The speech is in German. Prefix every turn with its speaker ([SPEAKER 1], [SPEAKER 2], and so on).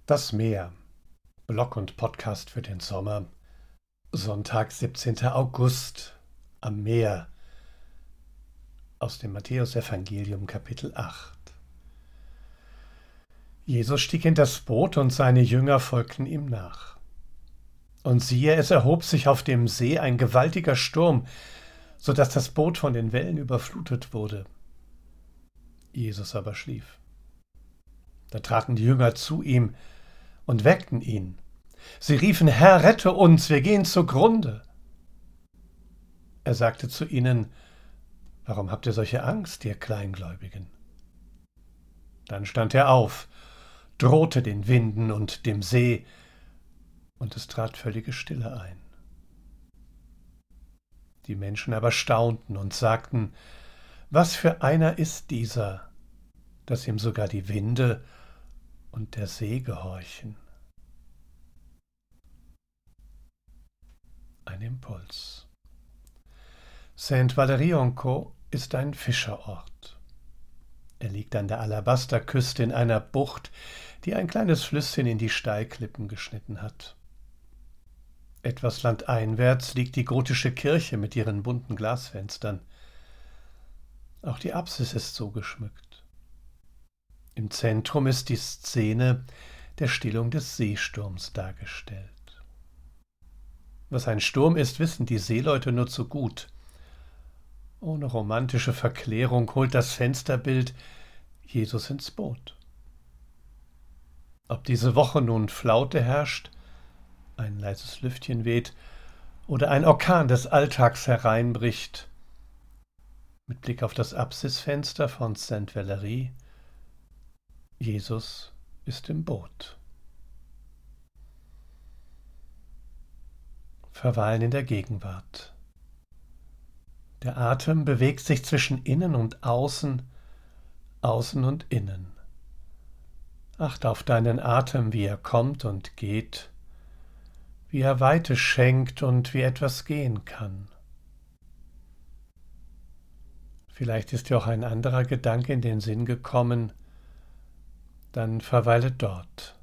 [SPEAKER 1] Das Meer. Blog und Podcast für den Sommer. Sonntag, 17. August. Am Meer. Aus dem Matthäusevangelium, Kapitel 8. Jesus stieg in das Boot und seine Jünger folgten ihm nach. Und siehe, es erhob sich auf dem See ein gewaltiger Sturm, so dass das Boot von den Wellen überflutet wurde. Jesus aber schlief. Da traten die Jünger zu ihm und weckten ihn. Sie riefen: Herr, rette uns, wir gehen zugrunde. Er sagte zu ihnen: Warum habt ihr solche Angst, ihr Kleingläubigen? Dann stand er auf, drohte den Winden und dem See, und es trat völlige Stille ein. Die Menschen aber staunten und sagten: Was für einer ist dieser, dass ihm sogar die Winde und der See gehorchen? Ein Impuls. Saint-Valery-en-Caux ist ein Fischerort. Er liegt an der Alabasterküste in einer Bucht, die ein kleines Flüsschen in die Steilklippen geschnitten hat. Etwas landeinwärts liegt die gotische Kirche mit ihren bunten Glasfenstern. Auch die Apsis ist so geschmückt. Im Zentrum ist die Szene der Stillung des Seesturms dargestellt. Was ein Sturm ist, wissen die Seeleute nur zu gut. Ohne romantische Verklärung holt das Fensterbild Jesus ins Boot. Ob diese Woche nun Flaute herrscht, ein leises Lüftchen weht oder ein Orkan des Alltags hereinbricht, mit Blick auf das Apsisfenster von Saint-Valery, Jesus ist im Boot. Verweilen in der Gegenwart. Der Atem bewegt sich zwischen innen und außen, außen und innen. Achte auf deinen Atem, wie er kommt und geht, wie er Weite schenkt und wie etwas gehen kann. Vielleicht ist dir auch ein anderer Gedanke in den Sinn gekommen, dann verweile dort.